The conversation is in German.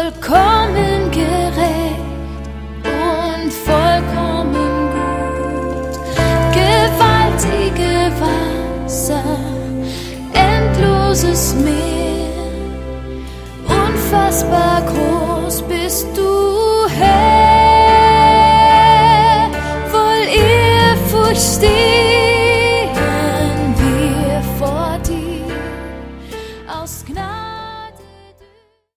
vollkommen gerecht und vollkommen gut. Gewaltige Wasser, endloses Meer, unfassbar groß bist du, Herr, voll Ehrfurcht steht